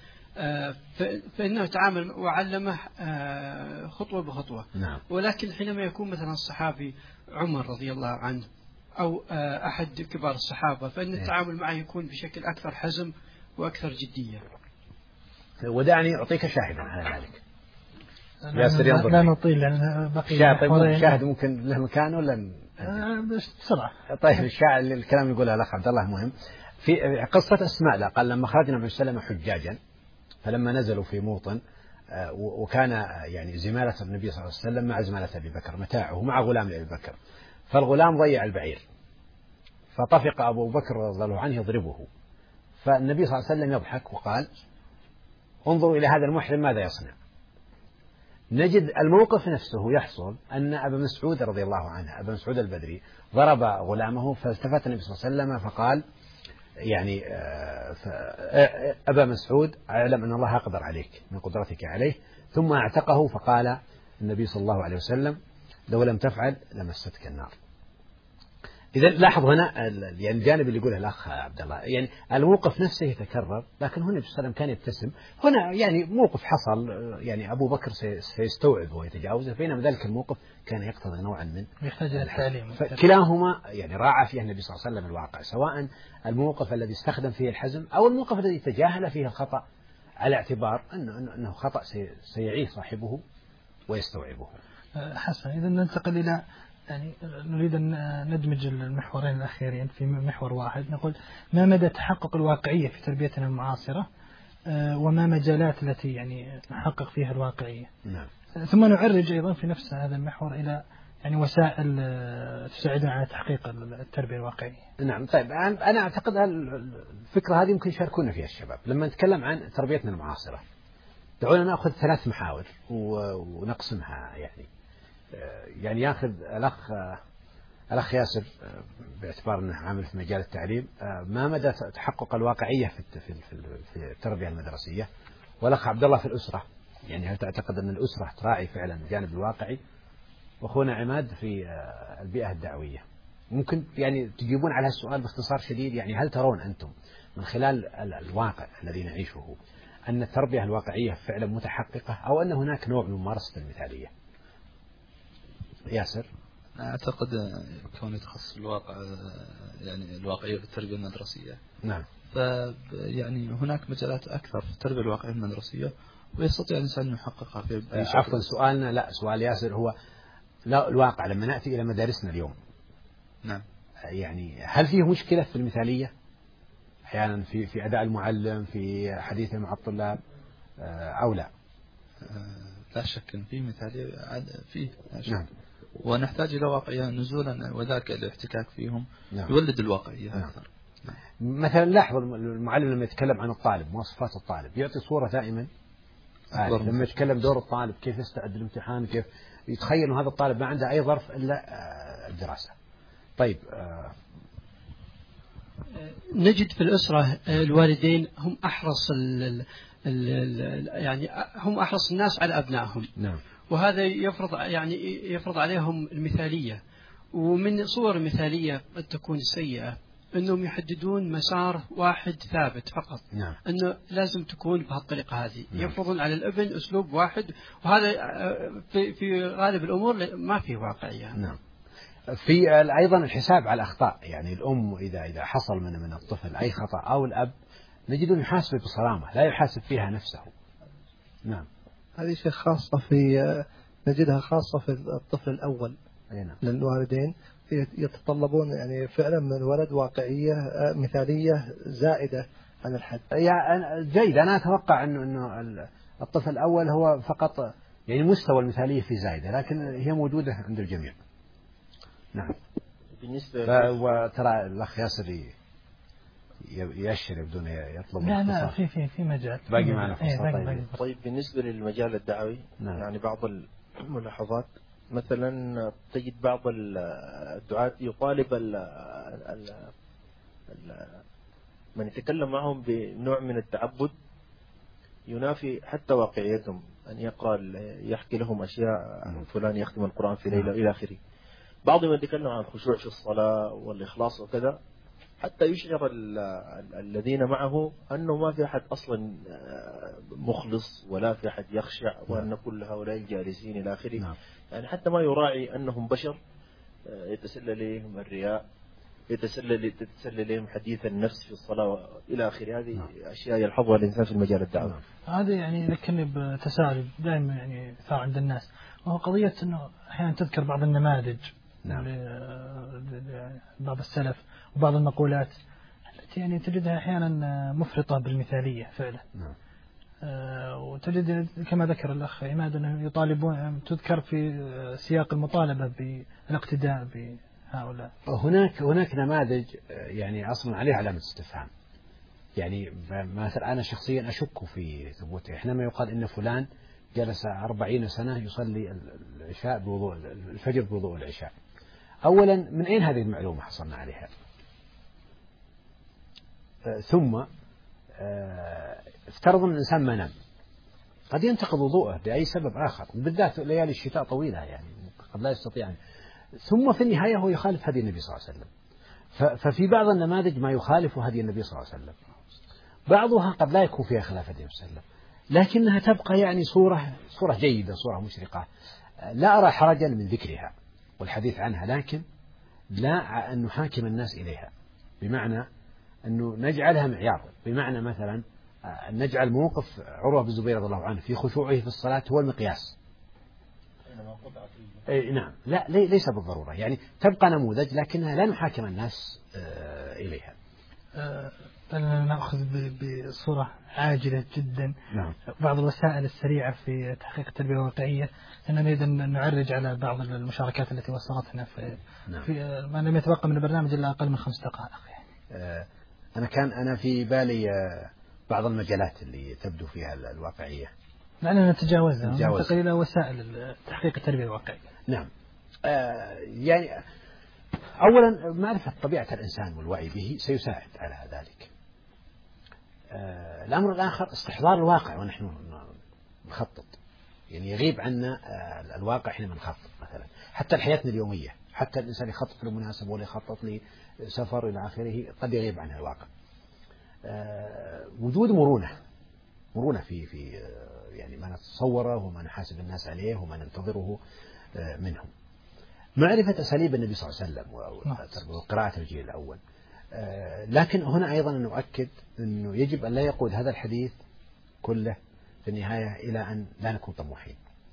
F: فإنه تعامل وعلمه خطوة بخطوة.
B: نعم.
F: ولكن حينما يكون مثلا الصحابي عمر رضي الله عنه أو أحد كبار الصحابة، فإن التعامل معه يكون بشكل أكثر حزم وأكثر جدية.
B: ودعني أعطيك شاهدا على ذلك.
A: لا, لا نطيل لأن بقي
B: شاهد, شاهد ممكن له مكان ولا
A: بسرعة.
B: طيب الشاهد الكلام يقوله الأخ عبد الله مهم. في قصة أسماء، لا قال لما خرجنا من سلمة حجاجا فلما نزلوا في موطن وكان يعني زمالة النبي صلى الله عليه وسلم مع زمالة أبي بكر متاعه مع غلام لأبي بكر، فالغلام ضيع البعير فطفق أبو بكر رضي الله عنه يضربه، فالنبي صلى الله عليه وسلم يضحك وقال انظروا إلى هذا المحرم ماذا يصنع. نجد الموقف نفسه يحصل أن أبا مسعود رضي الله عنه أبا مسعود البدري ضرب غلامه، فالتفت النبي صلى الله عليه وسلم فقال يعني أبا مسعود أعلم أن الله أقدر عليك من قدرتك عليه، ثم اعتقه فقال النبي صلى الله عليه وسلم لو لم تفعل لمستك النار. إذا لاحظ هنا يعني الجانب اللي يقوله الأخ عبد الله، يعني الموقف نفسه يتكرر، لكن هنا النبي صلى الله عليه وسلم كان يبتسم. هنا يعني موقف حصل يعني أبو بكر سيستوعب ويتجاوزه، بينما ذلك الموقف كان يقتضي نوعا من
A: يحتاج إلى التعليم.
B: فكلاهما يعني راعى فيه النبي صلى الله عليه وسلم الواقع، سواء الموقف الذي استخدم فيه الحزم أو الموقف الذي تجاهل فيه الخطأ على اعتبار أنه أنه خطأ سيعيه صاحبه ويستوعبه.
A: حسنا، إذا ننتقل إلى يعني نريد أن ندمج المحورين الأخيرين في محور واحد. نقول ما مدى تحقق الواقعية في تربيتنا المعاصرة، وما مجالات التي يعني نحقق فيها الواقعية.
B: نعم.
A: ثم نعرج أيضا في نفس هذا المحور إلى يعني وسائل تساعدنا على تحقيق التربية الواقعية.
B: نعم. طيب أنا أعتقد الفكرة هذه ممكن يشاركونا فيها الشباب لما نتكلم عن تربيتنا المعاصرة. دعونا نأخذ ثلاث محاور ونقسمها. يعني يعني يأخذ الأخ الأخ ياسر باعتبار أنه عامل في مجال التعليم ما مدى تحقق الواقعية في في التربية المدرسية، والأخ عبد الله في الأسرة، يعني هل تعتقد أن الأسرة تراعي فعلا الجانب الواقعي، وأخونا عماد في البيئة الدعوية. ممكن يعني تجيبون على السؤال باختصار شديد، يعني هل ترون أنتم من خلال الواقع الذي نعيشه أن التربية الواقعية فعلا متحققة أو أن هناك نوع من ممارسة المثالية؟ ياسر.
C: أعتقد كون يتخصص الواقع يعني الواقعية في التربية المدرسية.
B: نعم.
C: فيعني هناك مجالات أكثر في التربية الواقعية المدرسية ويستطيع الإنسان أن يحققها في
B: عفوا سؤالنا لا سؤال ياسر هو لا الواقع لما نأتي إلى مدارسنا اليوم.
C: نعم.
B: يعني هل فيه مشكلة في المثالية أحيانا في في أداء المعلم في حديثه مع الطلاب أو لا؟
C: لا شك أن فيه مثالية فيه.
B: نعم.
C: ونحتاج إلى واقعية نزولا وذاك الاحتكاك فيهم. نعم. يولد الواقعية
B: نعم.
C: أكثر.
B: نعم. مثلا لاحظ المعلم لما يتكلم عن الطالب مواصفات الطالب يعطي صورة دائما آه لما يتكلم دور الطالب كيف يستعد للامتحان كيف يتخيل أن هذا الطالب ما عنده أي ظرف إلا الدراسة. طيب آه
F: نجد في الأسرة الوالدين هم أحرص ال ال ال يعني هم أحرص الناس على أبنائهم.
B: نعم.
F: وهذا يفرض يعني يفرض عليهم المثالية، ومن صور المثالية قد تكون سيئة أنهم يحددون مسار واحد ثابت فقط.
B: نعم.
F: أنه لازم تكون بهالطريقة هذه.
B: نعم.
F: يفرضون على الابن أسلوب واحد، وهذا في في غالب الأمور ما فيه واقعية.
B: نعم. في أيضا الحساب على الأخطاء، يعني الأم إذا إذا حصل من من الطفل أي خطأ أو الأب نجد أن يحاسب بصرامة لا يحاسب فيها نفسه. نعم.
D: هذه شيء خاصة في نجدها خاصة في الطفل الأول.
B: نعم.
D: للوالدين يتطلبون يعني فعلا من الولد واقعية مثالية زائدة عن الحد.
B: يعني جيد. أنا أتوقع إنه إنه الطفل الأول هو فقط يعني مستوى المثالية في زايدة، لكن هي موجودة عند الجميع. نعم. بالنسبة وترى الأخ ياسر يأشر بدون يطلب.
A: لا لا في في في مجال
B: باقي معنا فرصة.
E: ايه طيب. طيب بالنسبة للمجال الدعوي. نعم. يعني بعض الملاحظات مثلا تجد بعض الدعاة يطالب ال ال ال من يتكلم معهم بنوع من التعبد ينافي حتى واقعيتهم، أن يقرأ يحكي لهم أشياء فلان يختم القرآن في ليلة إلى آخره. بعضهم يتكلم عن الخشوع في الصلاة والإخلاص وكذا حتى يشعر الذين معه أنه ما في أحد أصلا مخلص ولا في أحد يخشع وأن كل هؤلاء الجالسين إلى آخره. نعم. يعني حتى ما يراعي أنهم بشر يتسلل لهم الرياء، يتسلل تتسلل لهم حديث النفس في الصلاة إلى آخره. هذه نعم. أشياء يلحظها الإنسان في المجال الدعوي.
A: نعم. هذا يعني يذكرني بتساؤل دائما يعني ثار عند الناس، وهو قضية أنه أحيانا تذكر بعض النماذج. نعم. بعض السلف وبعض المقولات التي يعني تجدها أحيانا مفرطة بالمثالية فعلا.
B: نعم.
A: آه وتجد كما ذكر الأخ عماد أنه يطالبون تذكر في سياق المطالبة بالاقتداء بهؤلاء.
B: هناك هناك نماذج يعني أصلا عليه علامة استفهام. يعني مثلا أنا شخصيا أشك في ثبوته. حينما يقال إن فلان جلس أربعين سنة يصلي العشاء بوضوء الفجر بوضوء العشاء. أولا من أين هذه المعلومة حصلنا عليها؟ آه ثم آه افترض أن الإنسان ما نام، قد ينتقض وضوءه بأي سبب آخر، بالذات ليالي الشتاء طويلة يعني قد لا يستطيع. ثم في النهاية هو يخالف هدي النبي صلى الله عليه وسلم. ففي بعض النماذج ما يخالف هدي النبي صلى الله عليه وسلم، بعضها قد لا يكون فيها خلاف هدي النبي صلى الله عليه وسلم، لكنها تبقى يعني صورة صورة جيدة، صورة مشرقة، لا أرى حرجا من ذكرها والحديث عنها، لكن لا أن نحاكم الناس إليها، بمعنى أنه نجعلها معيار، بمعنى مثلا أن نجعل موقف عروة بن الزبير رضي الله عنه في خشوعه في الصلاة هو المقياس. أي نعم، لا ليس بالضرورة، يعني تبقى نموذج لكنها لا نحاكم الناس إليها.
A: نأخذ بصورة عاجلة جدا
B: نعم.
A: بعض الوسائل السريعة في تحقيق التربية الواقعية، أننا نريد أن نعرج على بعض المشاركات التي وصلتنا في, نعم. في ما لم يتبقى من البرنامج إلا أقل من خمس دقائق.
B: آه أنا كان أنا في بالي بعض المجالات اللي تبدو فيها الواقعية،
A: لأننا نتجاوزها وننتقل إلى وسائل تحقيق التربية الواقعية.
B: نعم. آه يعني أولا معرفة طبيعة الإنسان والوعي به سيساعد على ذلك. آه الأمر الآخر استحضار الواقع ونحن نخطط، يعني يغيب عنا آه الواقع حينما نخطط، مثلا حتى حياتنا اليومية، حتى الإنسان يخطط لمناسبة ولا يخطط لسفر إلى آخره قد يغيب عنه الواقع. آه وجود مرونة مرونة في في آه يعني ما نتصوره وما نحاسب الناس عليه وما ننتظره آه منهم. معرفة أساليب النبي صلى الله عليه وسلم وقراءة الجيل الأول. آه لكن هنا أيضا نؤكد أنه يجب أن لا يقود هذا الحديث كله في النهاية إلى أن لا نكون طموحين.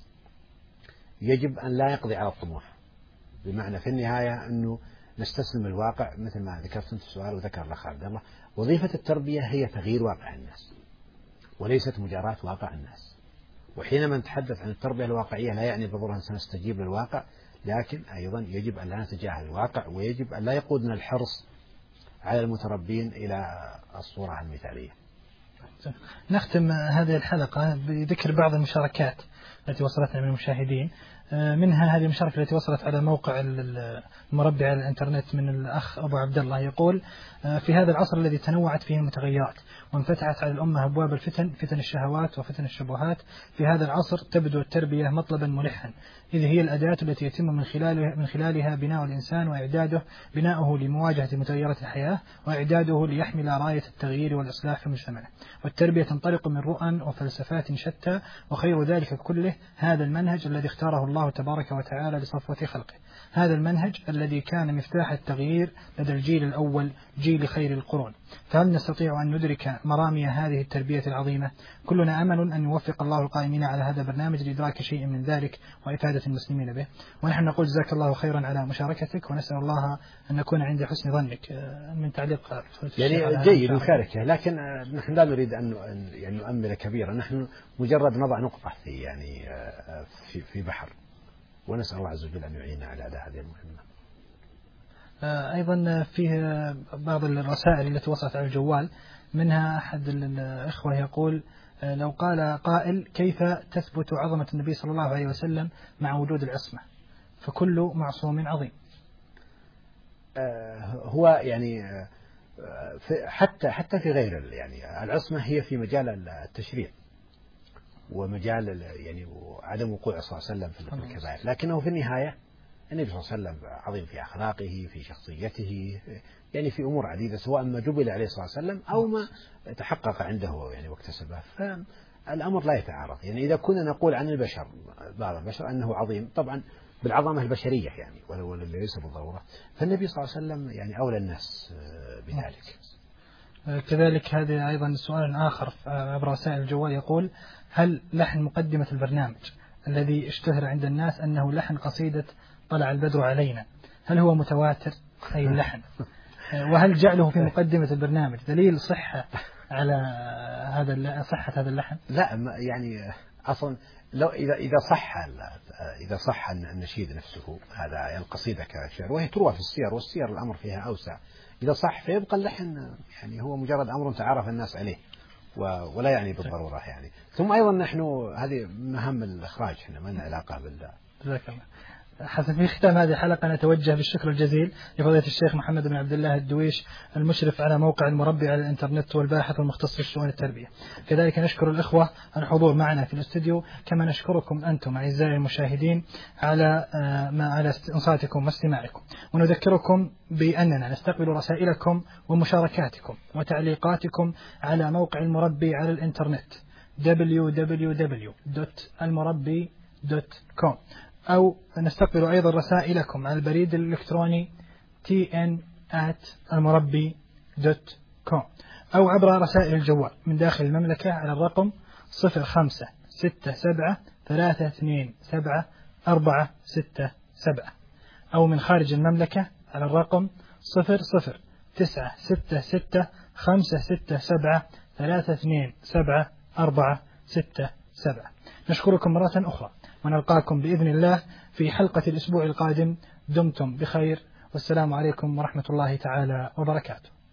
B: يجب أن لا يقضي على الطموح، بمعنى في النهاية أنه نستسلم الواقع مثل ما ذكرت أنت في السؤال وذكر الأخ عبد الله. وظيفة التربية هي تغيير واقع الناس وليست مجاراة واقع الناس. وحينما نتحدث عن التربية الواقعية لا يعني بالضرورة أن سنستجيب للواقع، لكن أيضا يجب أن لا نتجاهل الواقع، ويجب أن لا يقودنا الحرص على المتربين إلى الصورة المثالية.
A: نختم هذه الحلقة بذكر بعض المشاركات التي وصلتنا من المشاهدين، منها هذه المشاركة التي وصلت على موقع المربع على الانترنت من الأخ أبو عبد الله، يقول: في هذا العصر الذي تنوعت فيه المتغيرات وانفتحت على الأمة أبواب الفتن، فتن الشهوات وفتن الشبهات، في هذا العصر تبدو التربية مطلبا ملحا، إذ هي الأداة التي يتم من خلالها, من خلالها بناء الإنسان وإعداده بناؤه لمواجهة متغيرات الحياة، وإعداده ليحمل راية التغيير والإصلاح في مجتمعه. والتربية تنطلق من رؤى وفلسفات شتى، وخير ذلك كله هذا المنهج الذي اختاره الله تبارك وتعالى لصفوة خلقه، هذا المنهج الذي كان مفتاح التغيير لدى الجيل الأول، جيل خير القرون. فهل نستطيع أن ندرك مرامي هذه التربية العظيمة؟ كلنا أمل أن يوفق الله القائمين على هذا البرنامج لإدراك شيء من ذلك وإفادة المسلمين به. ونحن نقول جزاك الله خيرا على مشاركتك، ونسأل الله أن نكون عند حسن ظنك. من تعليق
B: يعني جيد مشاركة، لكن نحن لا نريد أن يعني نؤمل كبيرا، نحن مجرد نضع نقطة في يعني في في بحر، ونسأل الله عز وجل أن يعيننا على أداء هذه المهمة.
A: أيضا فيه بعض الرسائل التي وصلت على الجوال، منها أحد الإخوة يقول: لو قال قائل: كيف تثبت عظمة النبي صلى الله عليه وسلم مع وجود العصمة؟ فكل معصوم عظيم.
B: هو يعني حتى حتى في غير يعني العصمة هي في مجال التشريع ومجال يعني عدم وقوع صلى الله عليه وسلم في الكبائر، لكنه في النهاية النبي صلى الله عليه وسلم عظيم في أخلاقه، في شخصيته، يعني في أمور عديدة، سواء ما جبل عليه صلى الله عليه وسلم أو ما تحقق عنده يعني واكتسبه. فالأمر لا يتعارض. يعني إذا كنا نقول عن البشر بعض البشر أنه عظيم، طبعا بالعظمة البشرية يعني ولو ليس بالضرورة، فالنبي صلى الله عليه وسلم يعني أولى الناس بذلك.
A: كذلك هذا أيضا سؤال آخر عبر رسائل الجوال، يقول: هل لحن مقدمة البرنامج الذي اشتهر عند الناس أنه لحن قصيدة طلع البدر علينا، هل هو متواتر أي اللحن؟ وهل جعله في مقدمة البرنامج دليل صحة على هذا صحة هذا اللحن؟
B: لا يعني أصلا لو إذا إذا صح إذا صح النشيد نفسه هذا القصيدة كشعر، وهي تروى في السير، والسير الأمر فيها أوسع، إذا صح فيبقى اللحن يعني هو مجرد أمر تعرف الناس عليه ولا يعني بالضرورة يعني. ثم أيضا نحن هذه مهام الإخراج، احنا ما لنا علاقة بالله.
A: جزاك الله. حسن، في ختام هذه الحلقة نتوجه بالشكر الجزيل لفضيلة الشيخ محمد بن عبد الله الدويش، المشرف على موقع المربع على الإنترنت والباحث المختص في شؤون التربية. كذلك نشكر الإخوة الحضور معنا في الاستوديو، كما نشكركم أنتم أعزائي المشاهدين على ما على انصاتكم واستماعكم. ونذكركم بأننا نستقبل رسائلكم ومشاركاتكم وتعليقاتكم على موقع المربي على الإنترنت دبليو دبليو دبليو دوت المربي دوت كوم، أو نستقبل أيضا رسائلكم على البريد الإلكتروني تي إن آت المربي دوت كوم، أو عبر رسائل الجوال من داخل المملكة على الرقم صفر خمسة ستة سبعة ثلاثة اثنين سبعة أربعة ستة سبعة، أو من خارج المملكة على الرقم صفر صفر تسعة ستة ستة خمسة ستة سبعة ثلاثة اثنين سبعة أربعة ستة سبعة. نشكركم مرة أخرى ونلقاكم بإذن الله في حلقة الأسبوع القادم. دمتم بخير والسلام عليكم ورحمة الله تعالى وبركاته.